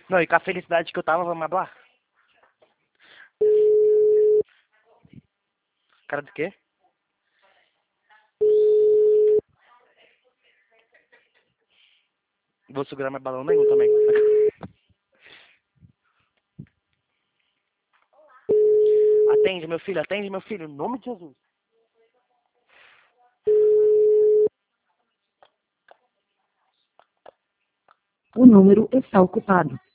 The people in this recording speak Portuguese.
Não, e com a felicidade que eu tava, vamos hablar? Cara do quê? Vou segurar mais balão nenhum também. Atende, meu filho, em nome de Jesus. O número está ocupado.